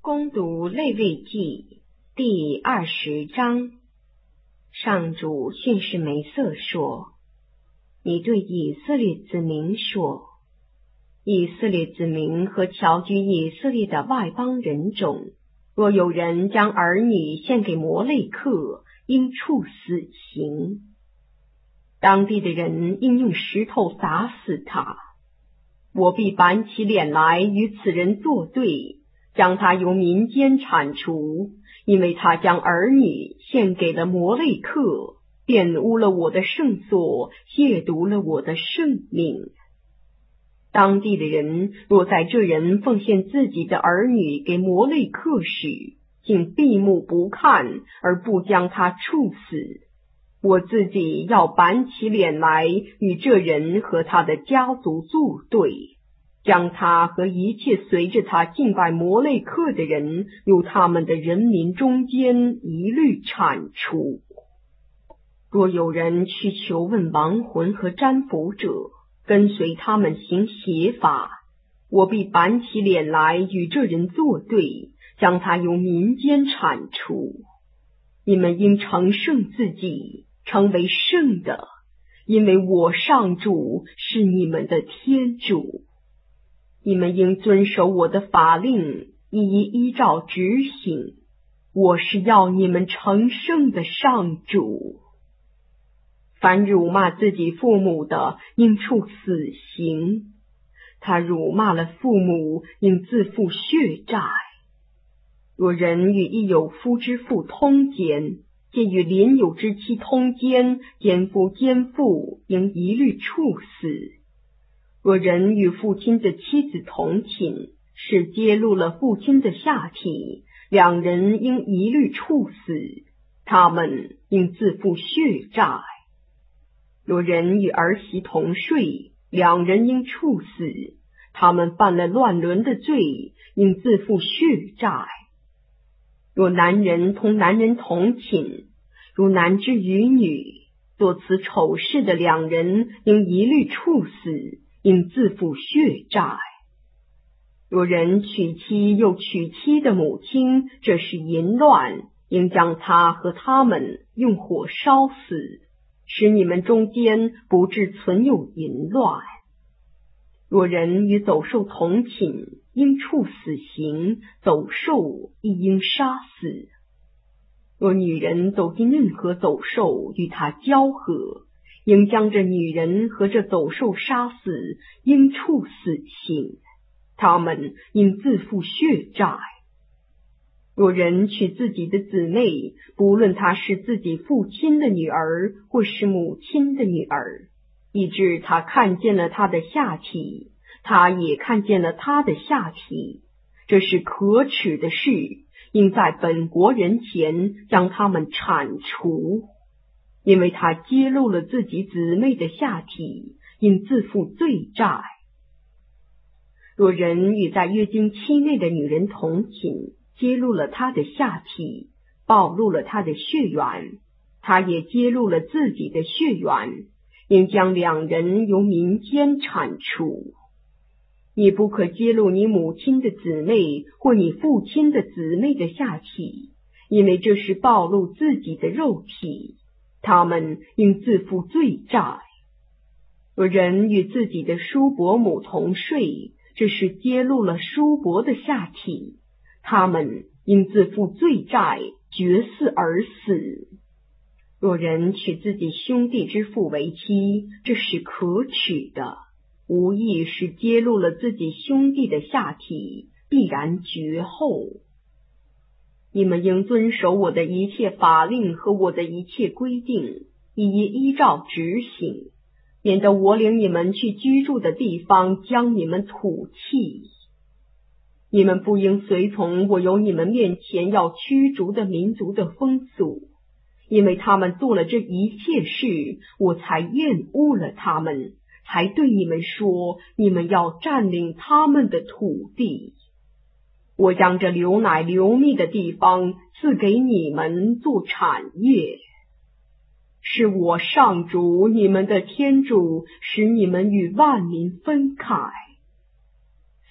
攻读利未记第20章。上主训示梅瑟说：你对以色列子民说，以色列子民和侨居以色列的外邦人中，若有人将儿女献给摩类克，应处死刑。当地的人应用石头砸死他，我必板起脸来与此人作对，将他由民间铲除，因为他将儿女献给了摩类克，玷污了我的圣所，亵渎了我的圣名。当地的人若在这人奉献自己的儿女给摩类克时，竟闭目不看，而不将他处死，我自己要板起脸来与这人和他的家族作对，将他和一切随着他敬拜摩类克的人由他们的人民中间一律铲除。若有人去求问亡魂和占卜者，跟随他们行邪法，我必板起脸来与这人作对，将他由民间铲除。你们应承圣自己，成为圣的，因为我上主是你们的天主。你们应遵守我的法令，依照执行。我是要你们成圣的上主。凡辱骂自己父母的，应处死刑。他辱骂了父母，应自负血债。若人与一有夫之妇通奸，借与邻有之妻通奸，奸夫奸妇，应一律处死。若人与父亲的妻子同寝，是揭露了父亲的下体，两人应一律处死，他们应自负血债。若人与儿媳同睡，两人应处死，他们犯了乱伦的罪，应自负血债。若男人同男人同寝，如男之与女，做此丑事的两人应一律处死，应自负血债。若人娶妻又娶妻的母亲，这是淫乱，应将他和他们用火烧死，使你们中间不致存有淫乱。若人与走兽同寝，应处死刑，走兽亦应杀死。若女人走进任何走兽与他交合，应将这女人和这走兽杀死，应处死刑，他们应自负血债。若人娶自己的姊妹，不论她是自己父亲的女儿或是母亲的女儿，以致他看见了她的下体，他也看见了她的下体，这是可耻的事，应在本国人前将他们铲除。因为他揭露了自己姊妹的下体，应自负罪债。若人与在月经期内的女人同寝，揭露了她的下体，暴露了她的血缘，她也揭露了自己的血缘，应将两人由民间铲除。你不可揭露你母亲的姊妹或你父亲的姊妹的下体，因为这是暴露自己的肉体，他们应自负罪债。若人与自己的叔伯母同睡，这是揭露了叔伯的下体，他们应自负罪债，绝嗣而死。若人娶自己兄弟之妇为妻，这是可耻的，无疑是揭露了自己兄弟的下体，必然绝后。你们应遵守我的一切法令和我的一切规定，依照执行，免得我领你们去居住的地方将你们吐弃。你们不应随从我由你们面前要驱逐的民族的风俗，因为他们做了这一切事，我才厌恶了他们，才对你们说，你们要占领他们的土地。我将这流奶流蜜的地方赐给你们做产业。是我上主你们的天主，使你们与万民分开。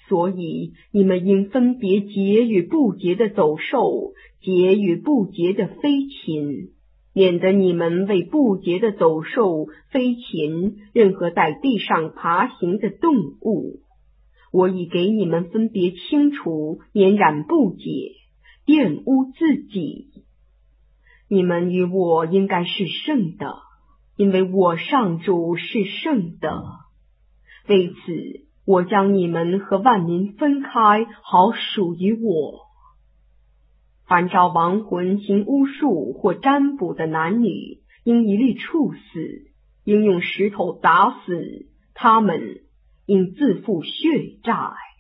所以你们应分别洁与不洁的走兽，洁与不洁的飞禽，免得你们为不洁的走兽、飞禽，任何在地上爬行的动物。我已给你们分别清除，免染不洁，玷污自己。你们与我应该是圣的，因为我上主是圣的。为此，我将你们和万民分开，好属于我。凡照亡魂行巫术或占卜的男女，应一律处死，应用石头打死，他们应自负血债。